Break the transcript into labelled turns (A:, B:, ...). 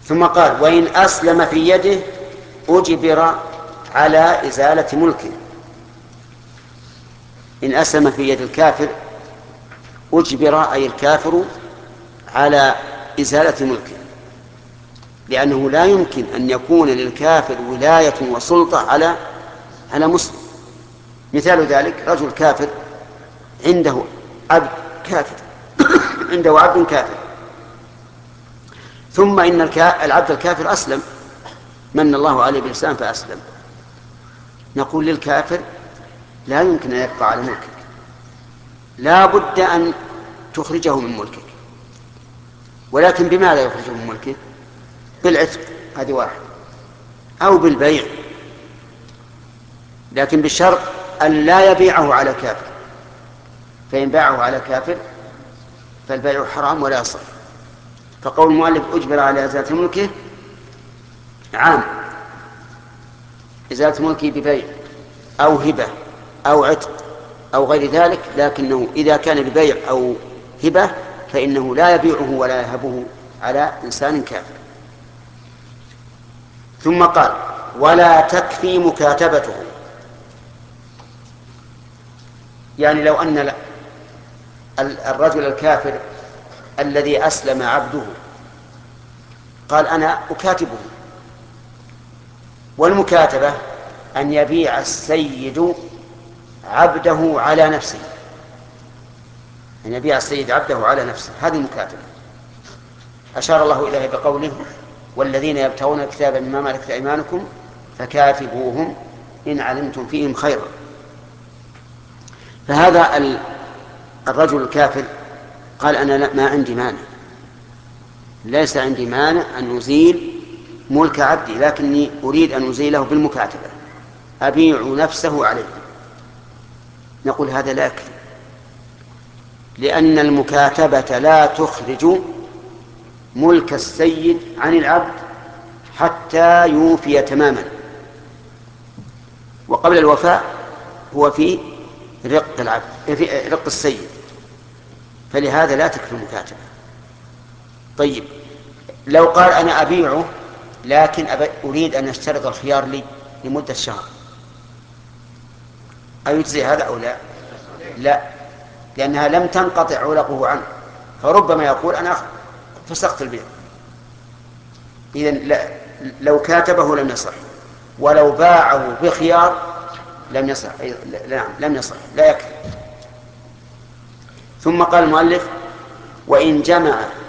A: ثم قال وإن أسلم في يده أجبر على إزالة ملكه. إن أسلم في يد الكافر أجبر أي الكافر على إزالة ملكه، لأنه لا يمكن أن يكون للكافر ولاية وسلطة على مسلم. مثال ذلك رجل كافر عنده عبد كافر عنده عبد كافر، ثم إن العبد الكافر أسلم، من الله عليه بالإسلام فأسلم. نقول للكافر لا يمكن أن يبقى على ملكك، لا بد أن تخرجه من ملكك. ولكن بماذا يخرجه من ملكه؟ بالعتق، هذه واحد، أو بالبيع، لكن بالشرط أن لا يبيعه على كافر، فإن باعه على كافر فالبيع حرام ولا يصح. فقول المؤلف أجبر على إزالة ملكه عام، إزالة ملكه ببيع أو هبة أو عتق أو غير ذلك، لكنه إذا كان ببيع أو هبة فإنه لا يبيعه ولا يهبه على إنسان كافر. ثم قال ولا تكفي مكاتبته، يعني لو أن الرجل الكافر الذي أسلم عبده قال أنا أكاتبه، والمكاتبة أن يبيع السيد عبده على نفسه، أن يبيع السيد عبده على نفسه، هذه المكاتبة. أشار الله إليه بقوله والذين يبتغون الكتاب مما ملكت أيمانكم فكاتبوهم إن علمتم فيهم خيرا. فهذا الرجل الكافر قال أنا ما عندي مانع، ليس عندي مانع أن أزيل ملك عبدي، لكني أريد أن أزيله بالمكاتبة، أبيع نفسه عليه. نقول هذا لا يكفي، لأن المكاتبة لا تخرج ملك السيد عن العبد حتى يوفي تماما، وقبل الوفاء هو في رق العبد، في رق السيد، فلهذا لا تكفي المكاتبة. طيب لو قال أنا أبيعه لكن أريد أن أشترط الخيار لي لمدة شهر، أيجزي هذا أو لا؟ لا، لأنها لم تنقطع علقه عنه، فربما يقول أنا فسخت البيع. إذن لو كاتبه لم يصح، ولو باعه بخيار لم يصح، لم يصح، لا يكفي. ثم قال المؤلف وإن جمع